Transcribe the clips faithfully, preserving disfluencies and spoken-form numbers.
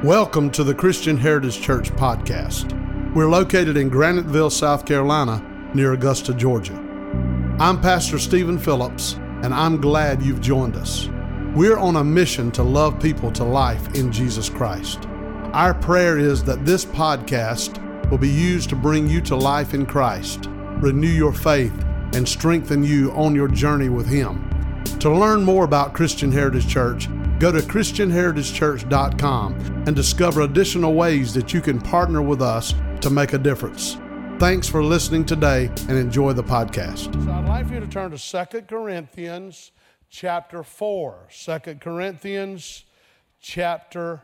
Welcome to the Christian Heritage Church podcast. We're located in Graniteville, South Carolina, near Augusta, Georgia. I'm Pastor Stephen Phillips, and I'm glad you've joined us. We're on a mission to love people to life in Jesus Christ. Our prayer is that this podcast will be used to bring you to life in Christ, renew your faith, and strengthen you on your journey with Him. To learn more about Christian Heritage Church, go to christian heritage church dot com and discover additional ways that you can partner with us to make a difference. Thanks for listening today and enjoy the podcast. So I'd like for you to turn to Second Corinthians chapter four. Second Corinthians chapter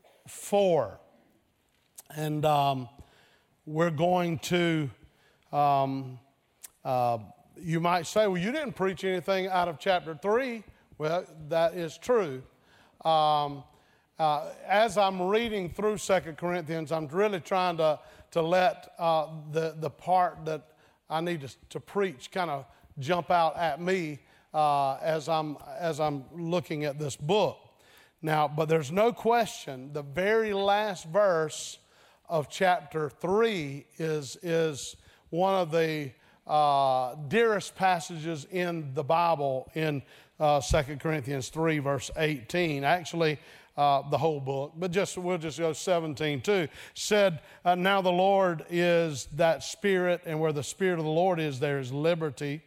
four. And um, we're going to, um, uh, you might say, well, you didn't preach anything out of chapter three. Well, that is true. Um, uh, as I'm reading through Second Corinthians, I'm really trying to, to let uh, the, the part that I need to, to preach kind of jump out at me uh, as I'm, as I'm looking at this book. Now, but there's no question, the very last verse of chapter three is, is one of the uh, dearest passages in the Bible in Uh, Second Corinthians three, verse eighteen. Actually, uh, the whole book, but just we'll just go seventeen too. Said, uh, now the Lord is that Spirit, and where the Spirit of the Lord is, there is liberty.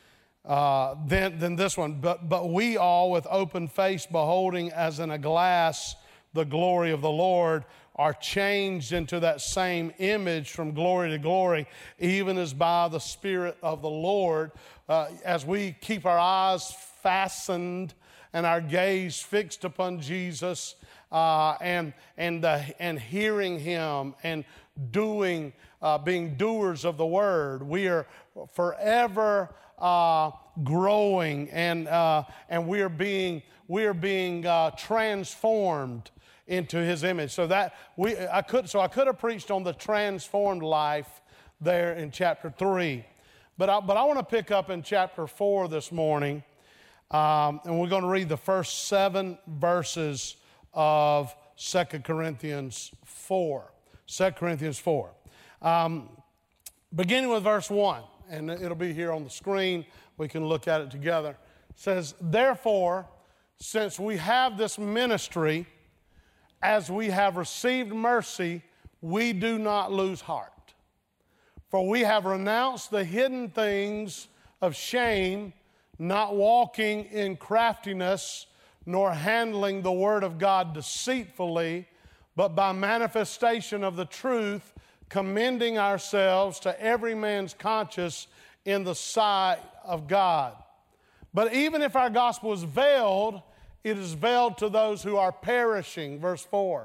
Uh, then, then this one, but but we all with open face, beholding as in a glass the glory of the Lord, are changed into that same image from glory to glory, even as by the Spirit of the Lord. Uh, as we keep our eyes fastened and our gaze fixed upon Jesus uh, and and uh, and hearing Him and doing, uh, being doers of the Word, we are forever uh, growing and uh, and we are being we are being uh, transformed into His image. So that we I could so I could have preached on the transformed life there in chapter three, but I, but I want to pick up in chapter four this morning. Um, and we're going to read the first seven verses of Second Corinthians four. Second Corinthians four. Um, beginning with verse one, and it'll be here on the screen. We can look at it together. It says, therefore, since we have this ministry, as we have received mercy, we do not lose heart. For we have renounced the hidden things of shame, not walking in craftiness, nor handling the word of God deceitfully, but by manifestation of the truth, commending ourselves to every man's conscience in the sight of God. But even if our gospel is veiled, it is veiled to those who are perishing. Verse four.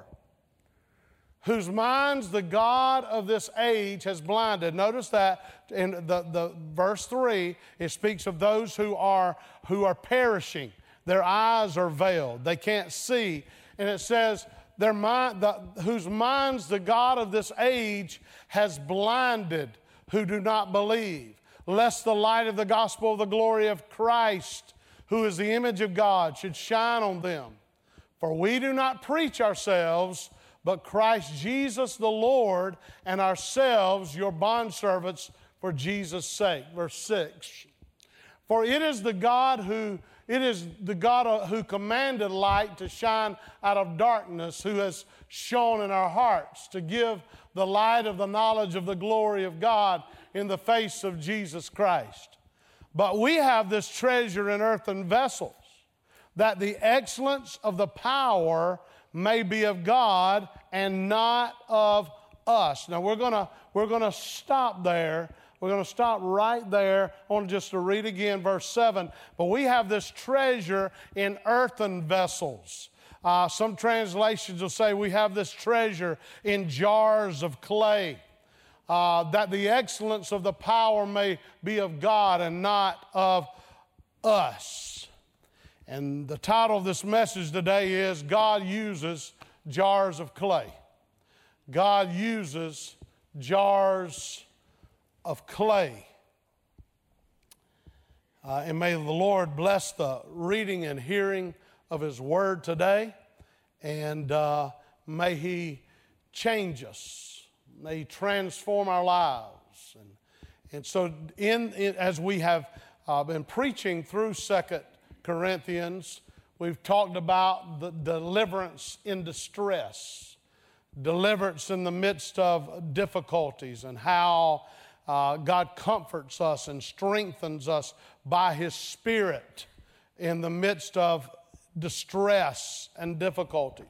Whose minds the God of this age has blinded. Notice that in the, the verse three, it speaks of those who are who are perishing. Their eyes are veiled. They can't see. And it says, their mind, the, whose minds the God of this age has blinded, who do not believe, lest the light of the gospel of the glory of Christ, who is the image of God, should shine on them. For we do not preach ourselves, but Christ Jesus the Lord, and ourselves your bondservants for Jesus' sake. Verse six. For it is the God who it is the God who commanded light to shine out of darkness, who has shone in our hearts to give the light of the knowledge of the glory of God in the face of Jesus Christ. But we have this treasure in earthen vessels, that the excellence of the power may be of God and not of us. Now we're gonna we're gonna stop there. We're gonna stop right there. I want just to read again verse seven. But we have this treasure in earthen vessels. Uh, some translations will say we have this treasure in jars of clay. Uh, that the excellence of the power may be of God and not of us. And the title of this message today is God Uses Jars of Clay. God uses jars of clay. Uh, and may the Lord bless the reading and hearing of His Word today. And uh, may He change us. May He transform our lives. And, and so in, in as we have uh, been preaching through Second Corinthians, we've talked about the deliverance in distress, deliverance in the midst of difficulties, and how uh, God comforts us and strengthens us by His Spirit in the midst of distress and difficulties.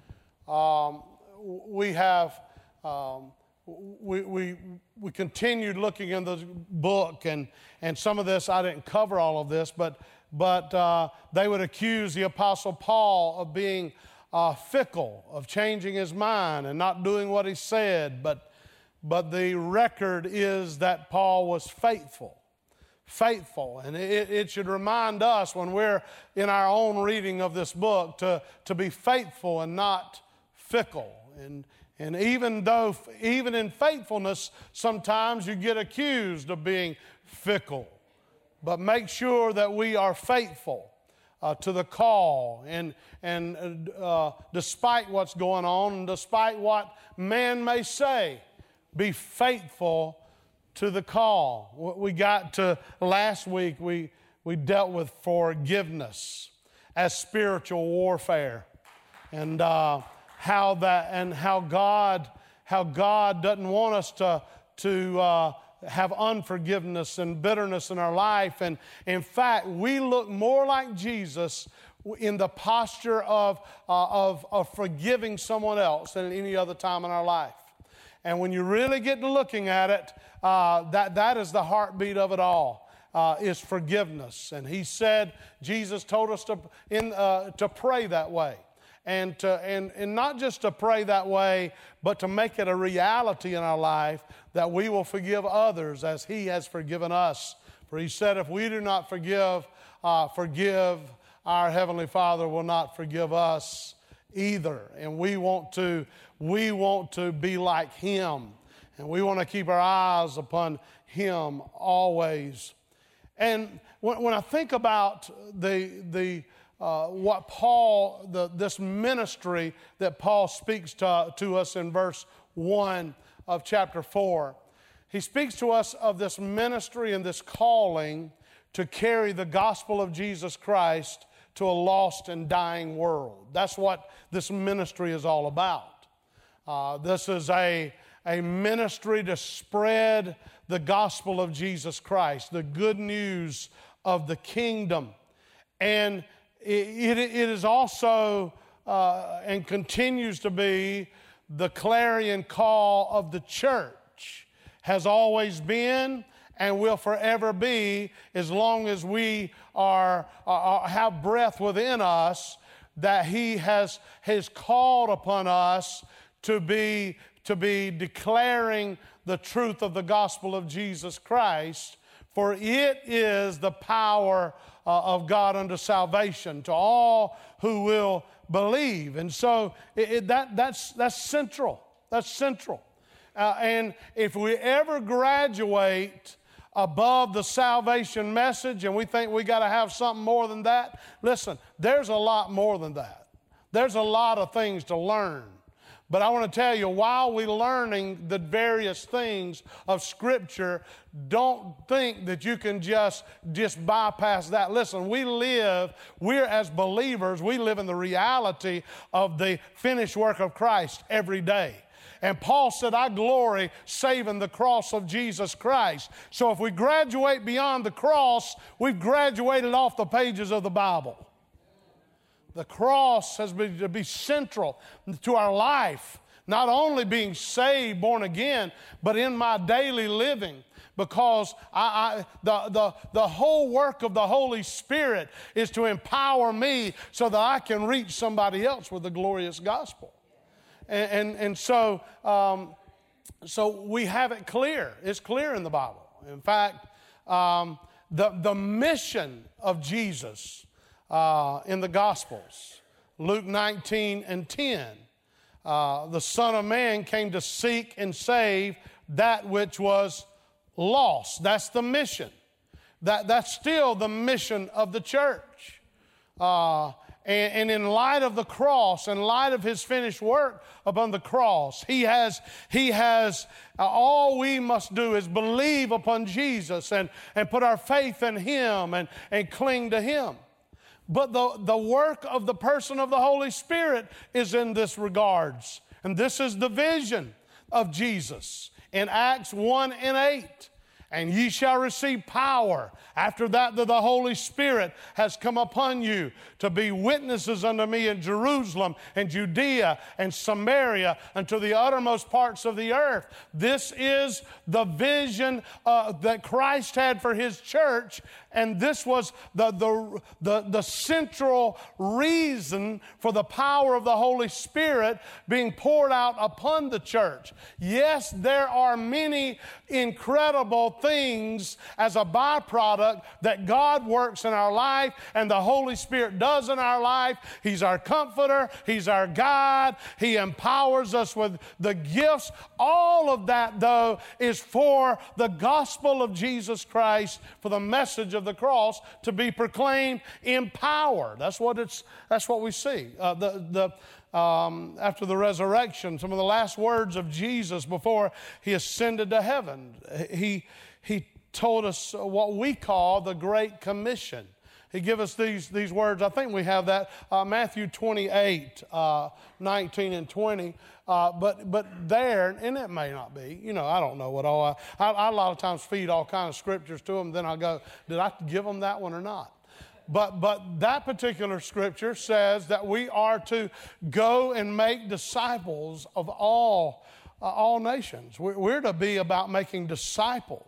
Um, we have um, we we we continued looking in the book, and and some of this I didn't cover all of this, but but uh, they would accuse the Apostle Paul of being uh, fickle, of changing his mind and not doing what he said. But but the record is that Paul was faithful. Faithful, and it, it should remind us when we're in our own reading of this book to, to be faithful and not fickle. And, and even though, even in faithfulness, sometimes you get accused of being fickle. But make sure that we are faithful uh, to the call, and, and uh, despite what's going on, and despite what man may say, be faithful to the call. We got to last week, we, we dealt with forgiveness as spiritual warfare, and uh, how that and how God how God doesn't want us to to uh, have unforgiveness and bitterness in our life. And in fact, we look more like Jesus in the posture of uh, of, of forgiving someone else than any other time in our life. And when you really get to looking at it, uh, that, that is the heartbeat of it all, uh, is forgiveness. And he said, Jesus told us to, in, uh, to pray that way. And, to, and, and not just to pray that way, but to make it a reality in our life that we will forgive others as He has forgiven us. For He said, if we do not forgive, uh, forgive, our Heavenly Father will not forgive us either. And we want to we want to be like Him, and we want to keep our eyes upon Him always. And when, when I think about the the uh, what Paul the this ministry that Paul speaks to, to us in verse one of chapter four, he speaks to us of this ministry and this calling to carry the gospel of Jesus Christ to a lost and dying world. That's what this ministry is all about. Uh, this is a, a ministry to spread the gospel of Jesus Christ, the good news of the kingdom. And it, it, it is also uh, and continues to be the clarion call of the church. Has always been and will forever be, as long as we are, are have breath within us, that He has, has called upon us to be, to be declaring the truth of the gospel of Jesus Christ. For it is the power uh, of God unto salvation to all who will believe. And so it, it, that, that's, that's central. That's central. Uh, and if we ever graduate above the salvation message and we think we got to have something more than that, listen, there's a lot more than that. There's a lot of things to learn. But I want to tell you, while we're learning the various things of Scripture, don't think that you can just, just bypass that. Listen, we live, we're as believers, we live in the reality of the finished work of Christ every day. And Paul said, I glory saving the cross of Jesus Christ. So if we graduate beyond the cross, we've graduated off the pages of the Bible. The cross has been to be central to our life, not only being saved, born again, but in my daily living. Because I, I, the, the, the whole work of the Holy Spirit is to empower me so that I can reach somebody else with the glorious gospel. And, and, and so, um, so we have it clear. It's clear in the Bible. In fact, um, the, the mission of Jesus uh, in the Gospels, Luke nineteen and ten, uh, the Son of Man came to seek and save that which was lost. That's the mission. That, that's still the mission of the church. Uh, And, and in light of the cross, in light of his finished work upon the cross, he has, he has uh, all we must do is believe upon Jesus and, and put our faith in him and, and cling to him. But the, the work of the person of the Holy Spirit is in this regards. And this is the vision of Jesus in Acts one and eight. And ye shall receive power after that that the Holy Spirit has come upon you to be witnesses unto me in Jerusalem and Judea and Samaria and to the uttermost parts of the earth. This is the vision uh, that Christ had for his church, and this was the, the, the, the central reason for the power of the Holy Spirit being poured out upon the church. Yes, there are many incredible things as a byproduct that God works in our life and the Holy Spirit does in our life. He's our comforter. He's our guide. He empowers us with the gifts. All of that, though, is for the gospel of Jesus Christ, for the message of the cross to be proclaimed in power. That's what it's. That's what we see. Uh, the the. Um, after the resurrection, some of the last words of Jesus before he ascended to heaven, he, he told us what we call the Great Commission. He gave us these, these words. I think we have that, uh, Matthew twenty-eight, uh, nineteen and twenty. Uh, but but there, and it may not be, you know, I don't know what all, I, I, I a lot of times feed all kinds of scriptures to them, then I go, did I give them that one or not? But but that particular scripture says that we are to go and make disciples of all uh, all nations. We're, we're to be about making disciples.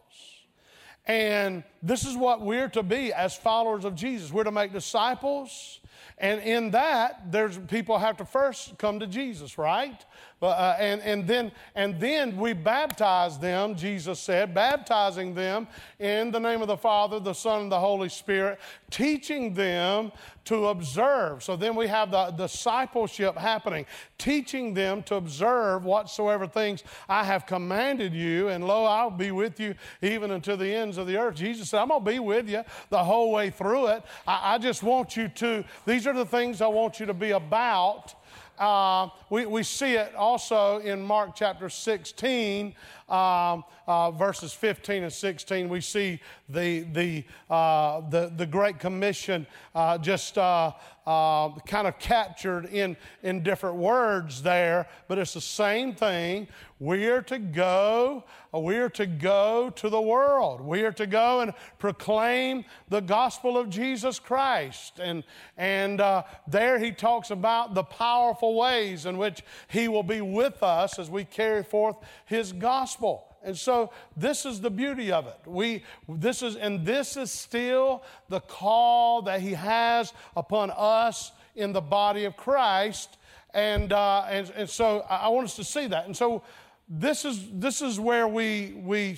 And this is what we're to be as followers of Jesus. We're to make disciples. And in that, there's people have to first come to Jesus, right? Uh, and, and, then, and then we baptize them, Jesus said, baptizing them in the name of the Father, the Son, and the Holy Spirit, teaching them to observe. So then we have the discipleship happening, teaching them to observe whatsoever things I have commanded you, and lo, I'll be with you even unto the ends of the earth. Jesus said, I'm going to be with you the whole way through it. I, I just want you to, these are the things I want you to be about. Uh, we, we see it also in Mark chapter sixteen, um, uh, verses fifteen and sixteen. We see the the uh, the, the Great Commission uh, just uh, uh, kind of captured in in different words there, but it's the same thing. We are to go. We are to go to the world. We are to go and proclaim the gospel of Jesus Christ. And, and uh, there he talks about the powerful ways in which he will be with us as we carry forth his gospel. And so this is the beauty of it. We, this is, and this is still the call that he has upon us in the body of Christ. And, uh, and, and so I want us to see that. And so This is this is where we we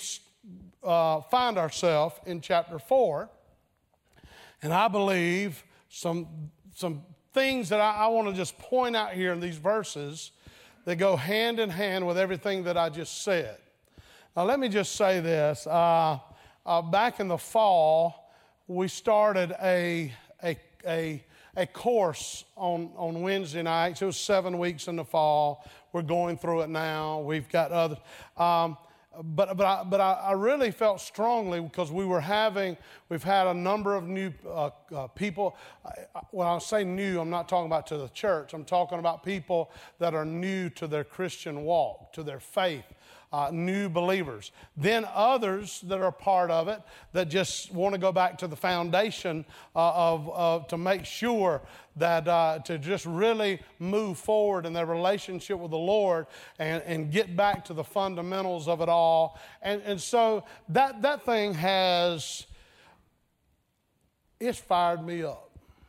uh, find ourselves in chapter four, and I believe some some things that I, I want to just point out here in these verses that go hand in hand with everything that I just said. Now, let me just say this: uh, uh, back in the fall, we started a a a a course on on Wednesday nights. It was seven weeks in the fall. We're going through it now. We've got other, um, but but I, but I, I really felt strongly because we were having, we've had a number of new uh, uh, people. When I say new, I'm not talking about to the church. I'm talking about people that are new to their Christian walk, to their faith. Uh, new believers. Then others that are part of it that just want to go back to the foundation uh, of, of to make sure that uh, to just really move forward in their relationship with the Lord and, and get back to the fundamentals of it all. And, and so that, that thing has, it's fired me up.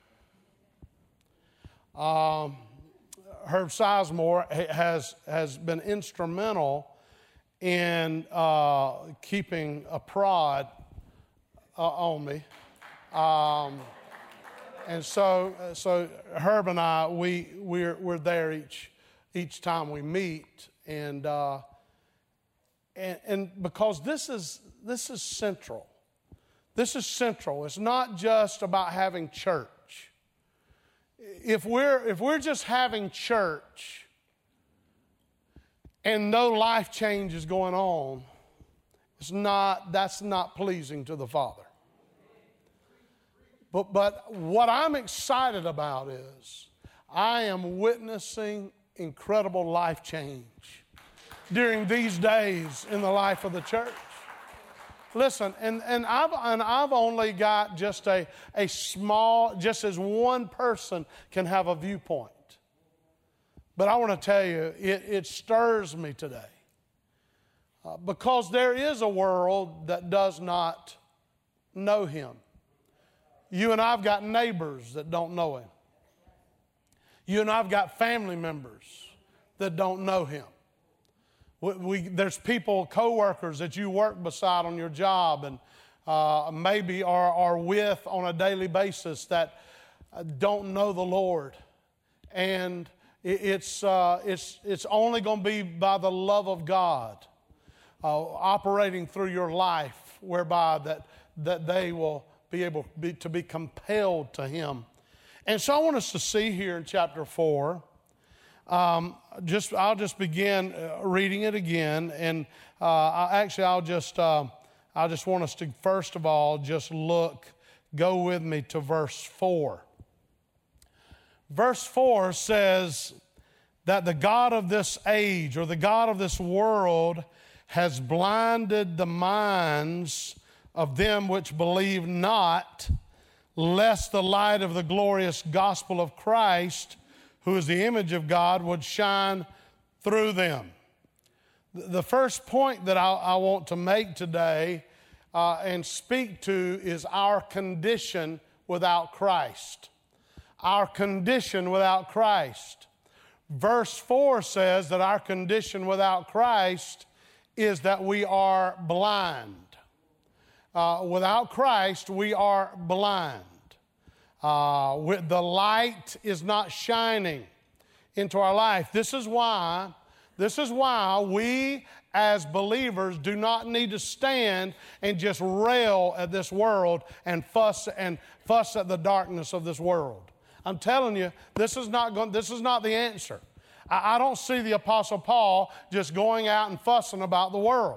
Um, Herb Sizemore has, has been instrumental in uh, keeping a prod uh, on me. Um, and so so Herb and I, we, we're, we're there each, each time we meet. And, uh, and, and because this is, this is central. This is central. It's not just about having church. if we're if we're just having church and no life change is going on, it's not that's not pleasing to the Father. But but what I'm excited about is I am witnessing incredible life change during these days in the life of the church. Listen, and, and I've and I've only got just a, a small, just as one person can have a viewpoint. But I want to tell you, it, it stirs me today. Uh, because there is a world that does not know Him. You and I've got neighbors that don't know Him. You and I've got family members that don't know Him. We, we, there's people, co-workers that you work beside on your job and uh, maybe are, are with on a daily basis that don't know the Lord. And it, it's, uh, it's, it's only going to be by the love of God uh, operating through your life whereby that, that they will be able be, to be compelled to Him. And so I want us to see here in chapter four, um, just I'll just begin uh, reading it again, and uh, I, actually I'll just uh, I just want us to first of all just look, go with me to verse four. Verse four says that the God of this age or the God of this world has blinded the minds of them which believe not, lest the light of the glorious gospel of Christ, who is the image of God, would shine through them. The first point that I, I want to make today uh, and speak to is our condition without Christ. Our condition without Christ. Verse four says that our condition without Christ is that we are blind. Uh, without Christ, we are blind. Uh, with the light is not shining into our life. This is why, this is why we as believers do not need to stand and just rail at this world and fuss and fuss at the darkness of this world. I'm telling you, this is not going. This is not the answer. I, I don't see the Apostle Paul just going out and fussing about the world.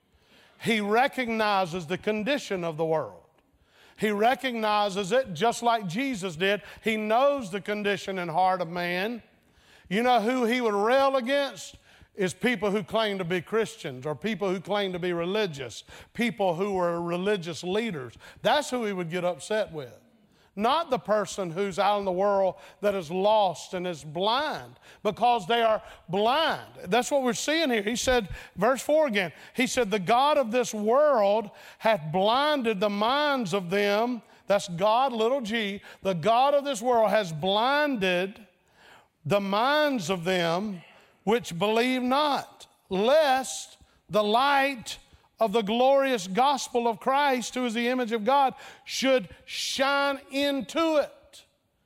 He recognizes the condition of the world. He recognizes it just like Jesus did. He knows the condition and heart of man. You know who he would rail against? Is people who claim to be Christians or people who claim to be religious, people who are religious leaders. That's who he would get upset with. Not the person who's out in the world that is lost and is blind, because they are blind. That's what we're seeing here. He said, verse four again, he said, the God of this world hath blinded the minds of them. That's God, little g. The God of this world has blinded the minds of them which believe not, lest the light of the glorious gospel of Christ, who is the image of God, should shine into it.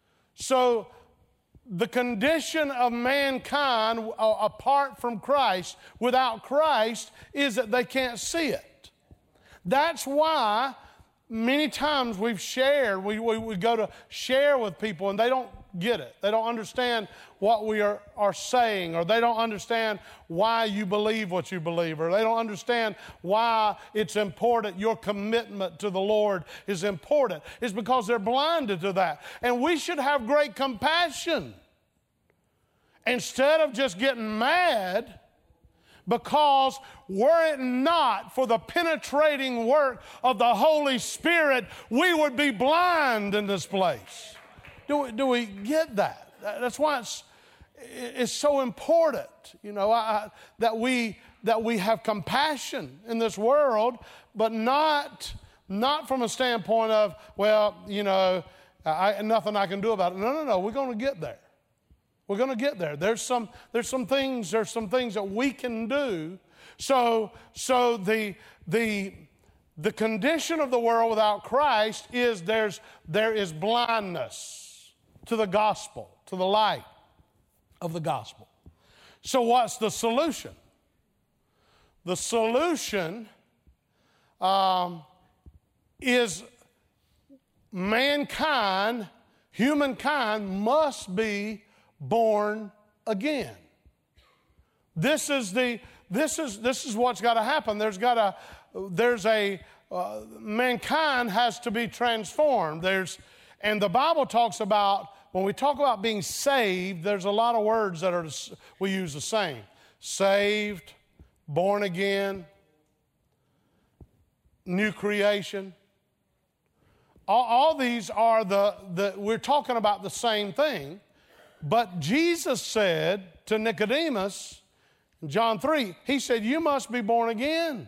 So the condition of mankind uh, apart from Christ, without Christ, is that they can't see it. That's why many times we've shared, we, we, we go to share with people and they don't get it. They don't understand what we are, are saying, or they don't understand why you believe what you believe, or they don't understand why it's important. Your commitment to the Lord is important. It's because they're blinded to that. And we should have great compassion. Instead of just getting mad, because were it not for the penetrating work of the Holy Spirit, we would be blind in this place. Do we, do we get that? That's why it's, it's so important, you know, I, that we that we have compassion in this world, but not not from a standpoint of, well, you know, I, nothing I can do about it. No, no, no. We're going to get there. We're going to get there. There's some there's some things there's some things that we can do. So so the the the condition of the world without Christ is there's there is blindness to the gospel, to the light of the gospel. So what's the solution? The solution um, is mankind Humankind must be born again. This is the this is this is what's got to happen. There's got to there's a uh, mankind has to be transformed. There's and the Bible talks about, when we talk about being saved, there's a lot of words that are we use the same. Saved, born again, new creation. All, all these are the, the, we're talking about the same thing. But Jesus said to Nicodemus in John three, he said, you must be born again.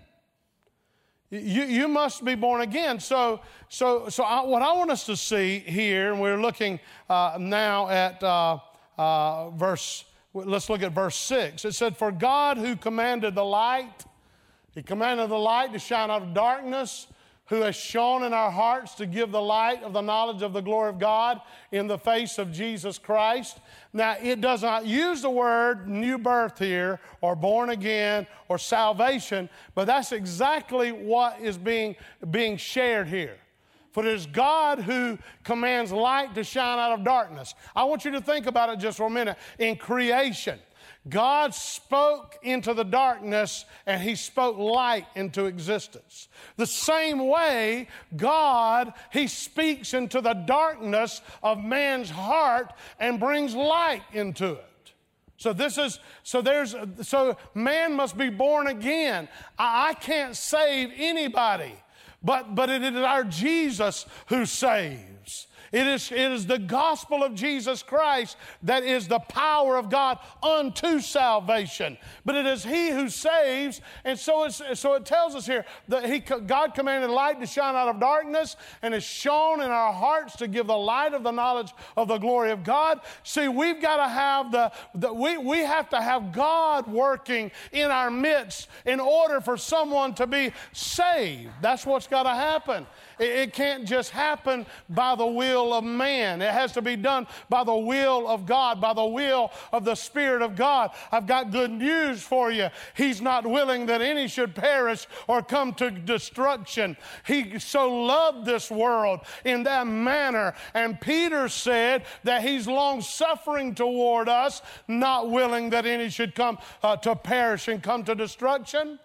You, you must be born again. So, so, so I, what I want us to see here, and we're looking uh, now at uh, uh, verse, let's look at verse six. It said, for God who commanded the light, he commanded the light to shine out of darkness, who has shone in our hearts to give the light of the knowledge of the glory of God in the face of Jesus Christ. Now, it does not use the word new birth here, or born again, or salvation, but that's exactly what is being, being shared here. For it is God who commands light to shine out of darkness. I want you to think about it just for a minute. In creation, God spoke into the darkness and he spoke light into existence. The same way, God, he speaks into the darkness of man's heart and brings light into it. So this is, so there's, so man must be born again. I, I can't save anybody, but, but it is our Jesus who saves. It is, it is the gospel of Jesus Christ that is the power of God unto salvation. But it is he who saves, and so, it's, so it tells us here that he, God commanded light to shine out of darkness and has shone in our hearts to give the light of the knowledge of the glory of God. See, we've got to have the, the we, we have to have God working in our midst in order for someone to be saved. That's what's got to happen. It, it can't just happen by the will of man. It has to be done by the will of God, by the will of the Spirit of God. I've got good news for you. He's not willing that any should perish or come to destruction. He so loved this world in that manner. And Peter said that he's long-suffering toward us, not willing that any should come uh, to perish and come to destruction.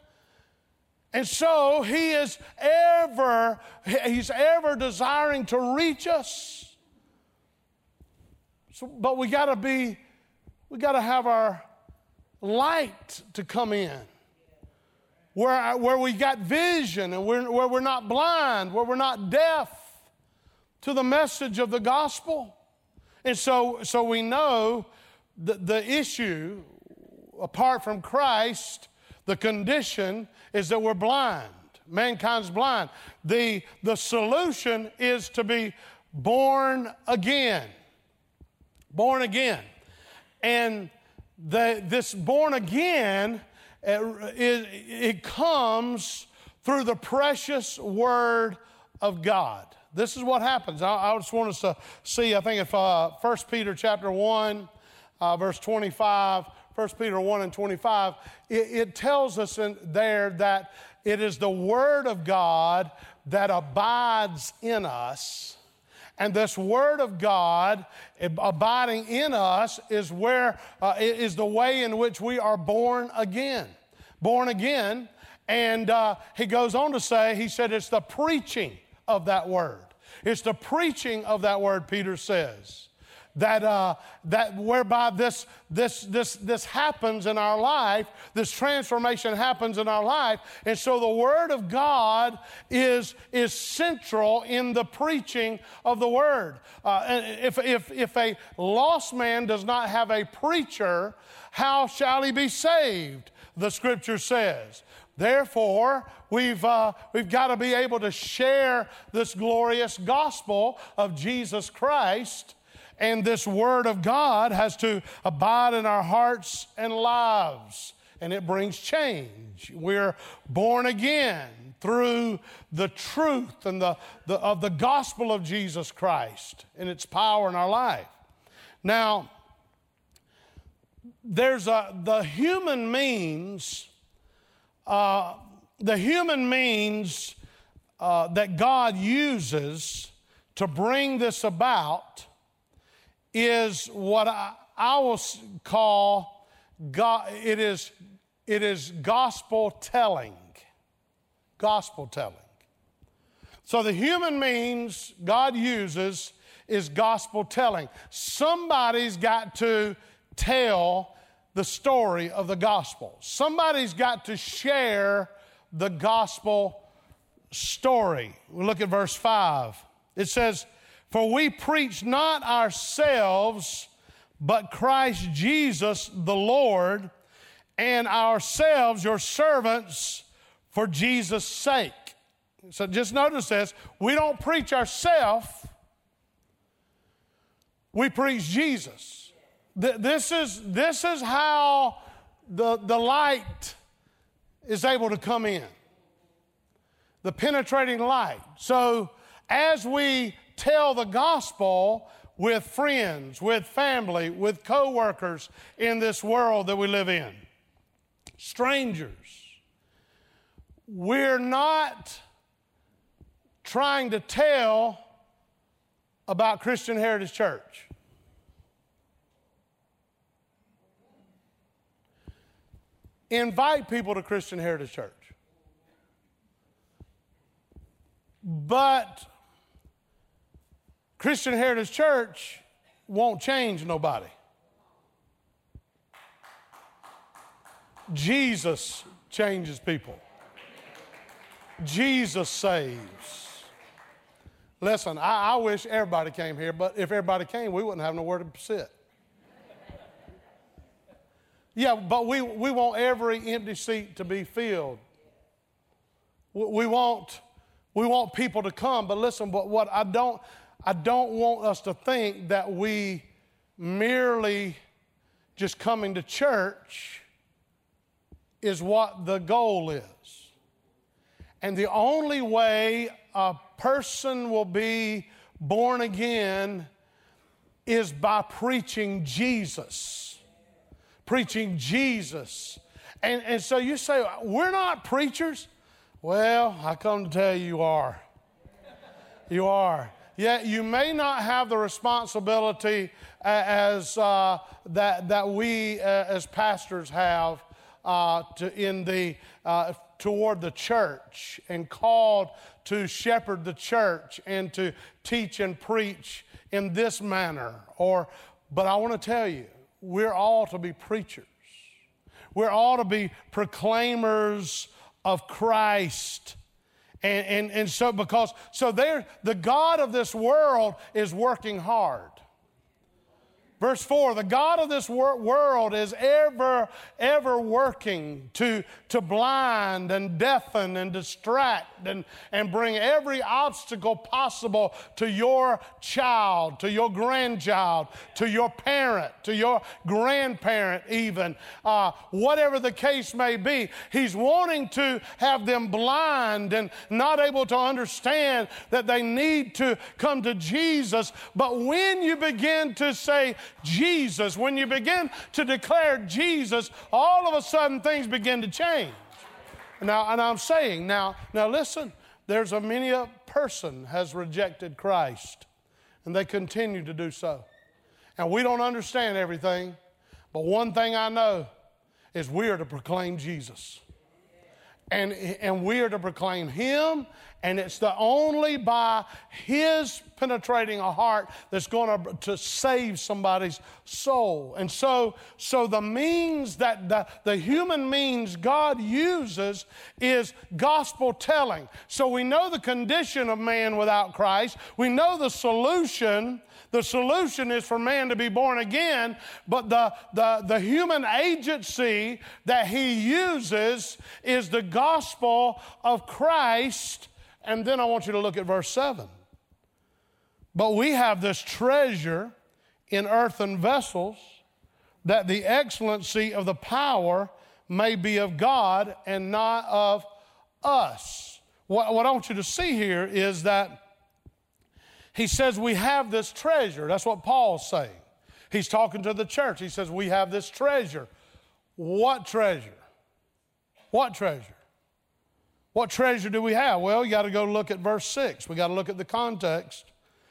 And so he is ever, he's ever desiring to reach us. So, but we got to be, we got to have our light to come in, where, where we got vision and we're, where we're not blind, where we're not deaf to the message of the gospel. And so, so we know that the issue, apart from Christ, the condition is that we're blind. Mankind's blind. The, the solution is to be born again. Born again. And the, this born again, it, it, it comes through the precious Word of God. This is what happens. I, I just want us to see, I think if uh, First Peter chapter one, uh, verse twenty-five, First Peter one and twenty-five, it, it tells us in there that it is the Word of God that abides in us. And this Word of God abiding in us is where uh, is the way in which we are born again. Born again. And uh, he goes on to say, he said it's the preaching of that Word. It's the preaching of that Word, Peter says. That uh, that whereby this this this this happens in our life, this transformation happens in our life, and so the Word of God is is central in the preaching of the Word. Uh, and if if if a lost man does not have a preacher, how shall he be saved? The Scripture says. Therefore, we've, uh, we've got to be able to share this glorious gospel of Jesus Christ, and this Word of God has to abide in our hearts and lives, and it brings change. We're born again through the truth and the, the, of the gospel of Jesus Christ and its power in our life. Now, there's a, the human means Uh, the human means uh, that God uses to bring this about is what I, I will call, God, it is, it is gospel telling. Gospel telling. So the human means God uses is gospel telling. Somebody's got to tell the story of the gospel. Somebody's got to share the gospel story. We look at verse five. It says, "For we preach not ourselves, but Christ Jesus the Lord, and ourselves your servants for Jesus' sake." So just notice this. We don't preach ourselves. We preach Jesus. This is, this is how the, the light is able to come in. The penetrating light. So as we tell the gospel with friends, with family, with co-workers in this world that we live in, strangers, we're not trying to tell about Christian Heritage Church. Invite people to Christian Heritage Church. But Christian Heritage Church won't change nobody. Jesus changes people. Jesus saves. Listen, I, I wish everybody came here, but if everybody came, we wouldn't have nowhere to sit. Yeah, but we, we want every empty seat to be filled. We, we want we want people to come, but listen, but what I don't I don't want us to think that we merely just coming to church is what the goal is. And the only way a person will be born again is by preaching Jesus. Preaching Jesus. And, and so you say, we're not preachers. Well, I come to tell you, you are. You are. Yet you may not have the responsibility as uh, that, that we uh, as pastors have uh, to, in the uh, toward the church and called to shepherd the church and to teach and preach in this manner. Or, but I want to tell you, we're all to be preachers. We're all to be proclaimers of Christ. And, and, and so because so there the God of this world is working hard. Verse four, the God of this wor- world is ever, ever working to, to blind and deafen and distract and, and bring every obstacle possible to your child, to your grandchild, to your parent, to your grandparent even. Uh, whatever the case may be, he's wanting to have them blind and not able to understand that they need to come to Jesus. But when you begin to say, Jesus, when you begin to declare Jesus, all of a sudden things begin to change. Now, and I'm saying, now, now listen, there's a many a person has rejected Christ, and they continue to do so. And we don't understand everything, but one thing I know is we are to proclaim Jesus. And, and we are to proclaim Him, and it's the only by His penetrating a heart that's going to, to save somebody's soul. And so, so the means that the, the human means God uses is gospel telling. So we know the condition of man without Christ. We know the solution. The solution is for man to be born again, but the, the, the human agency that he uses is the gospel of Christ. And then I want you to look at verse seven. But we have this treasure in earthen vessels, that the excellency of the power may be of God and not of us. What, what I want you to see here is that he says we have this treasure. That's what Paul's saying. He's talking to the church. He says we have this treasure. What treasure? What treasure? What treasure do we have? Well, you got to go look at verse six. We got to look at the context.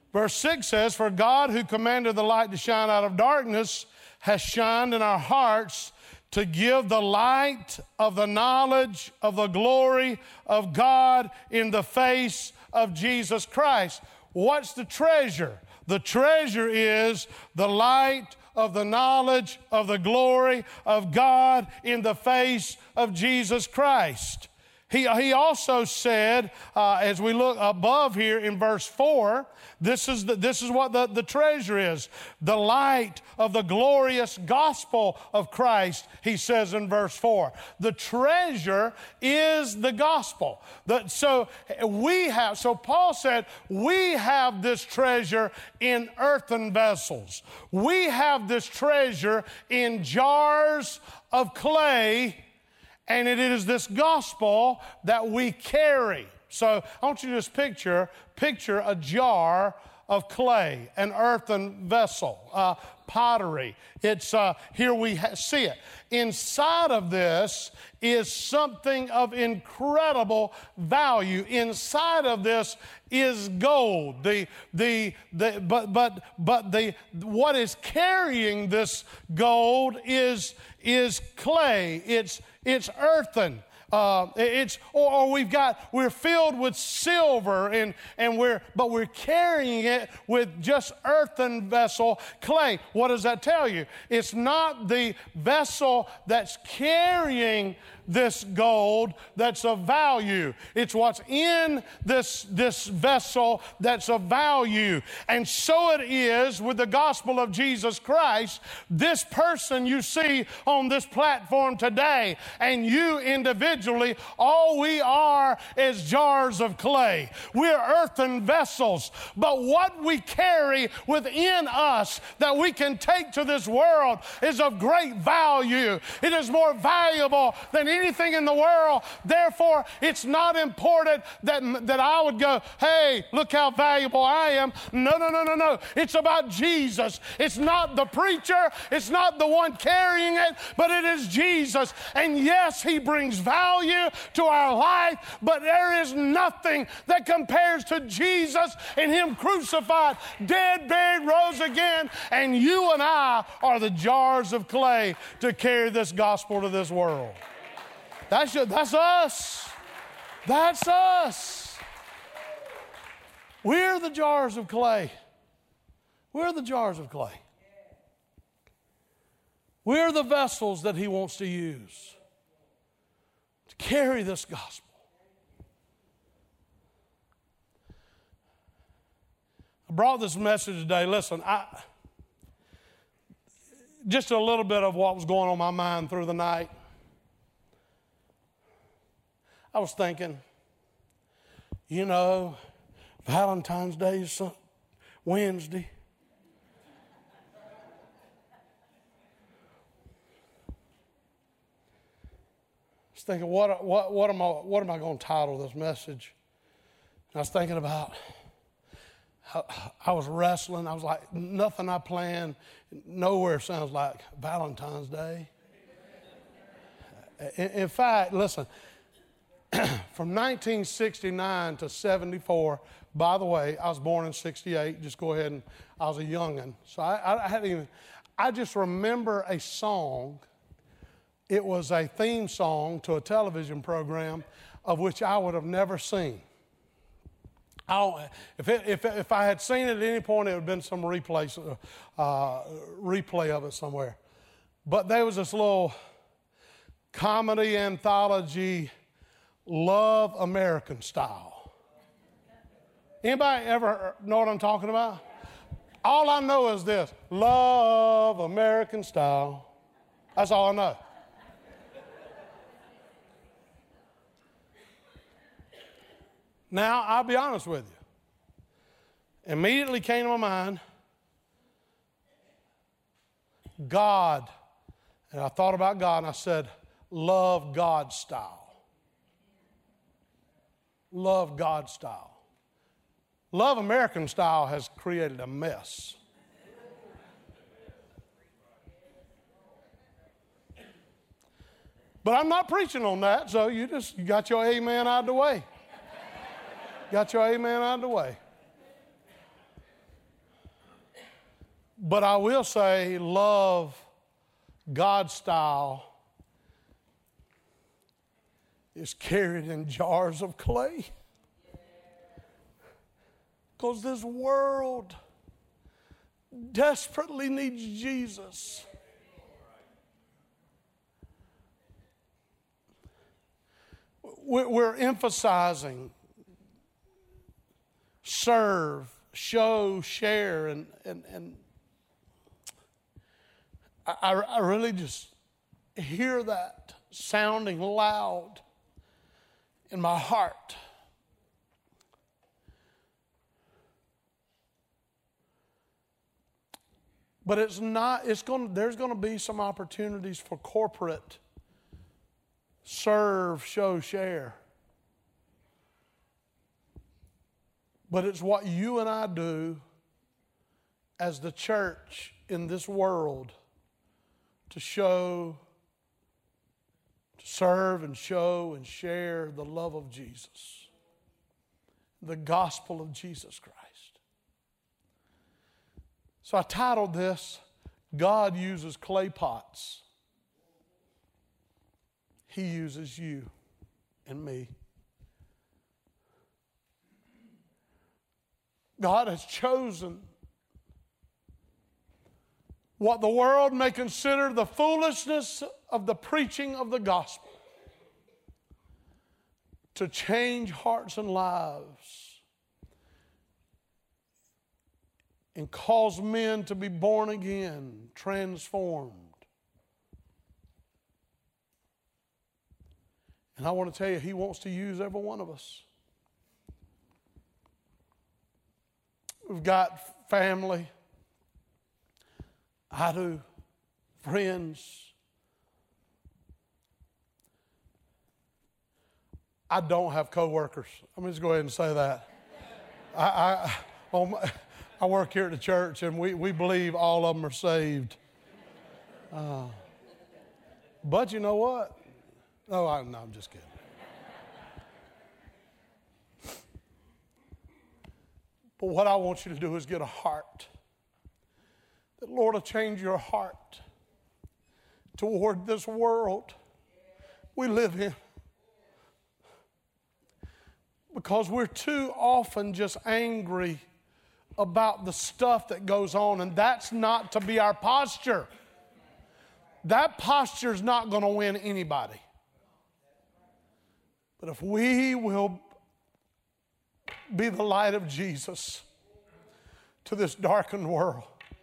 Verse six says, for God who commanded the light to shine out of darkness has shined in our hearts to give the light of the knowledge of the glory of God in the face of Jesus Christ. What's the treasure? The treasure is the light of the knowledge of the glory of God in the face of Jesus Christ. He, he also said, uh, as we look above here in verse four, this is, the, this is what the, the treasure is. The light of the glorious gospel of Christ, he says in verse four. The treasure is the gospel. The, so we have, so Paul said, we have this treasure in earthen vessels. We have this treasure in jars of clay, and it is this gospel that we carry. So I want you to just picture, picture a jar of clay, an earthen vessel, uh, pottery. It's uh, here we ha- see it. Inside of this is something of incredible value. Inside of this is gold. The the the but but but the what is carrying this gold is is clay. It's it's earthen. Uh, it's or, or we've got we're filled with silver and and we're but we're carrying it with just earthen vessel clay. What does that tell you? It's not the vessel that's carrying this gold that's of value. It's what's in this, this vessel that's of value. And so it is with the gospel of Jesus Christ. This person you see on this platform today and you individually, all we are is jars of clay. We're earthen vessels. But what we carry within us that we can take to this world is of great value. It is more valuable than anything in the world. Therefore, it's not important that, that I would go, hey, look how valuable I am. No, no, no, no, no. It's about Jesus. It's not the preacher. It's not the one carrying it, but it is Jesus. And yes, he brings value to our life, but there is nothing that compares to Jesus and him crucified, dead, buried, rose again. And you and I are the jars of clay to carry this gospel to this world. That's, your, that's us. That's us. We're the jars of clay. We're the jars of clay. We're the vessels that he wants to use to carry this gospel. I brought this message today. Listen, I, just a little bit of what was going on in my mind through the night. I was thinking, you know, Valentine's Day is Wednesday. I was thinking, what, what, what am I, what am I going to title this message? And I was thinking about, I, I was wrestling. I was like, nothing I planned, nowhere sounds like Valentine's Day. In, in fact, listen, from nineteen sixty-nine to seventy-four, by the way, I was born in sixty-eight, just go ahead and, I was a youngin'. So I, I hadn't even, I just remember a song. It was a theme song to a television program of which I would have never seen. I don't, if, it, if, if I had seen it at any point, it would have been some replay, uh, replay of it somewhere. But there was this little comedy anthology, Love American Style. Anybody ever know what I'm talking about? All I know is this, Love American Style. That's all I know. Now, I'll be honest with you. Immediately came to my mind, God. And I thought about God and I said, love God style. Love God style. Love American style has created a mess. But I'm not preaching on that, so you just you got your amen out of the way. Got your amen out of the way. But I will say, love God style is carried in jars of clay. Because this world desperately needs Jesus. We're emphasizing serve, show, share, and, and, and I, I really just hear that sounding loud in my heart. But it's not, it's going, there's going to be some opportunities for corporate serve, show, share. But it's what you and I do as the church in this world to show, to serve and show and share the love of Jesus, the gospel of Jesus Christ. So I titled this, God Uses Clay Pots. He uses you and me. God has chosen what the world may consider the foolishness of the preaching of the gospel to change hearts and lives and cause men to be born again, transformed. And I want to tell you, He wants to use every one of us. We've got family. I do. Friends. I don't have coworkers. I'm just go ahead and say that. I, I, on my, I work here at the church, and we, we believe all of them are saved. Uh, but you know what? No, I, no, I'm just kidding. But what I want you to do is get a heart. The Lord will change your heart toward this world we live in. Because we're too often just angry about the stuff that goes on, and that's not to be our posture. That posture is not going to win anybody. But if we will be the light of Jesus to this darkened world,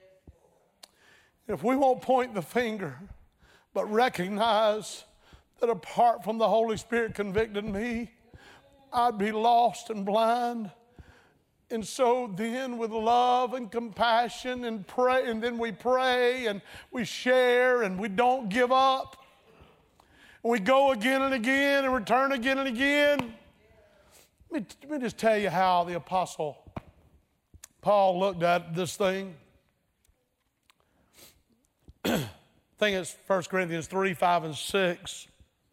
if we won't point the finger, but recognize that apart from the Holy Spirit convicting me, I'd be lost and blind. And so then with love and compassion and pray, and then we pray and we share and we don't give up. We go again and again and return again and again. Let me, let me just tell you how the Apostle Paul looked at this thing. I think it's First Corinthians three, five, and six.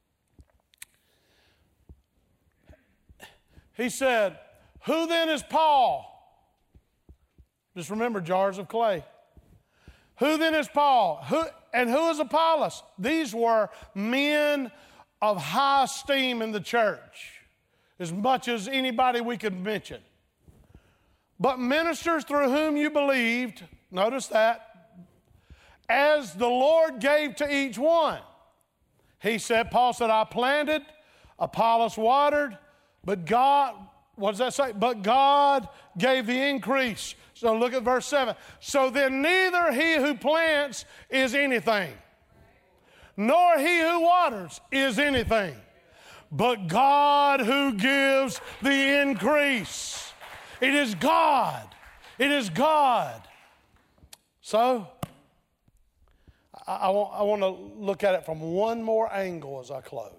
He said, who then is Paul? Just remember, jars of clay. Who then is Paul? Who, and who is Apollos? These were men of high esteem in the church, as much as anybody we could mention. But ministers through whom you believed, notice that, as the Lord gave to each one. He said, Paul said, I planted, Apollos watered, but God, what does that say? But God gave the increase. So look at verse seven. So then neither he who plants is anything, nor he who waters is anything, but God who gives the increase. It is God. It is God. So I, I, want, I want to look at it from one more angle as I close.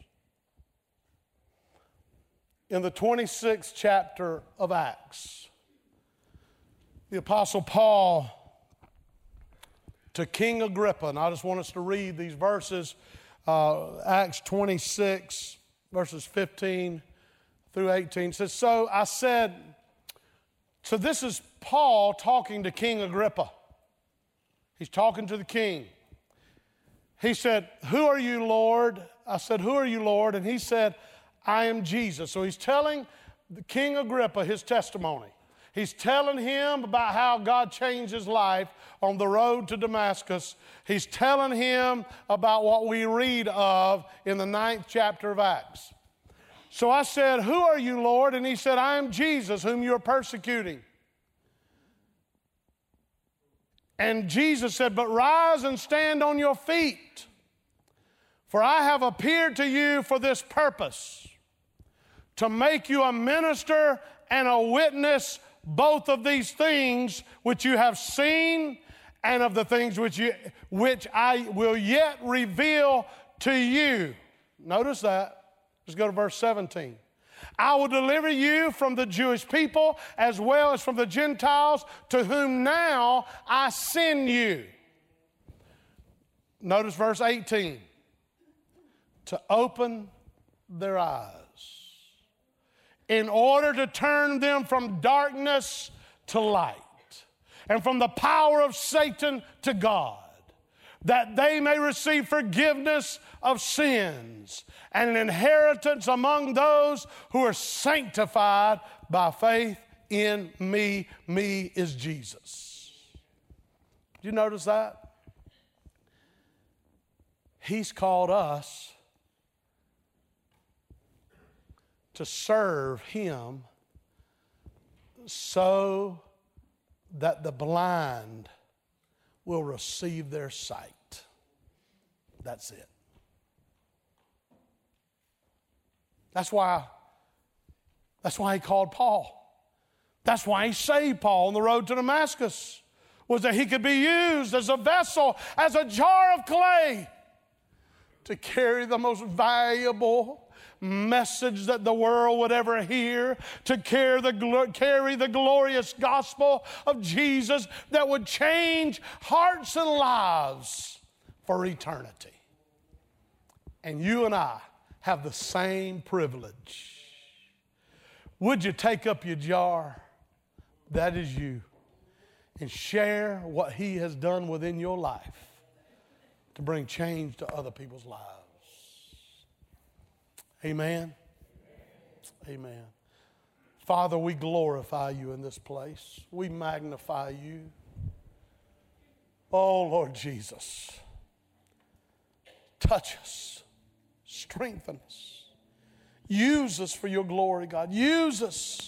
In the twenty-sixth chapter of Acts, the Apostle Paul to King Agrippa, and I just want us to read these verses, uh, Acts twenty-six, verses fifteen through eighteen. It says, so I said, so this is Paul talking to King Agrippa. He's talking to the king. He said, "Who are you, Lord?" I said, "Who are you, Lord?" And he said, "I am Jesus." So he's telling the King Agrippa his testimony. He's telling him about how God changed his life on the road to Damascus. He's telling him about what we read of in the ninth chapter of Acts. So I said, "Who are you, Lord?" And he said, "I am Jesus, whom you are persecuting." And Jesus said, "But rise and stand on your feet, for I have appeared to you for this purpose, to make you a minister and a witness both of these things which you have seen and of the things which you which I will yet reveal to you." Notice that. Let's go to verse seventeen. "I will deliver you from the Jewish people as well as from the Gentiles, to whom now I send you." Notice verse eighteen. "To open their eyes, in order to turn them from darkness to light, and from the power of Satan to God, that they may receive forgiveness of sins and an inheritance among those who are sanctified by faith in me." Me is Jesus. Did you notice that? He's called us to serve Him so that the blind will receive their sight. That's it. That's why, that's why he called Paul. That's why he saved Paul on the road to Damascus, was that he could be used as a vessel, as a jar of clay, to carry the most valuable message that the world would ever hear, to carry the, carry the glorious gospel of Jesus that would change hearts and lives for eternity. And you and I have the same privilege. Would you take up your jar, that is you, and share what He has done within your life to bring change to other people's lives? Amen. Amen. Father, we glorify you in this place. We magnify you. Oh, Lord Jesus, touch us, strengthen us. Use us for your glory, God. Use us.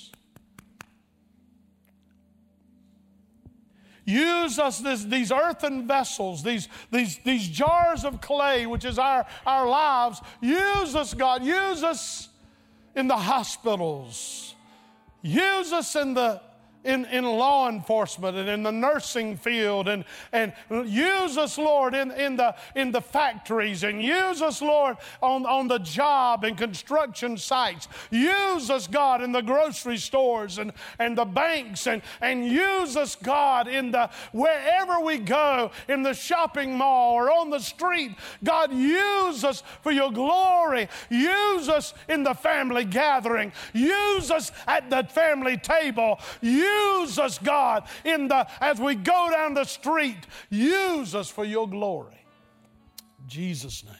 Use us, this, these earthen vessels, these, these, these jars of clay, which is our, our lives. Use us, God. Use us in the hospitals. Use us in the in, in law enforcement and in the nursing field, and, and use us, Lord, in, in, the, in the factories, and use us, Lord, on, on the job and construction sites. Use us, God, in the grocery stores and, and the banks, and, and use us, God, in the wherever we go, in the shopping mall or on the street. God, use us for your glory. Use us in the family gathering. Use us at the family table. Use us, God, in the as we go down the street. Use us for your glory. In Jesus' name.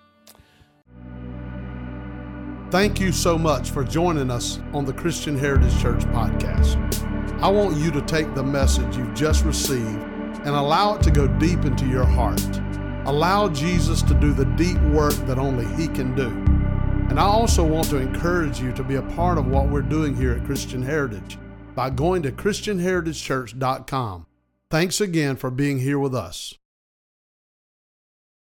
Thank you so much for joining us on the Christian Heritage Church podcast. I want you to take the message you've just received and allow it to go deep into your heart. Allow Jesus to do the deep work that only He can do. And I also want to encourage you to be a part of what we're doing here at Christian Heritage by going to christian heritage church dot com. Thanks again for being here with us.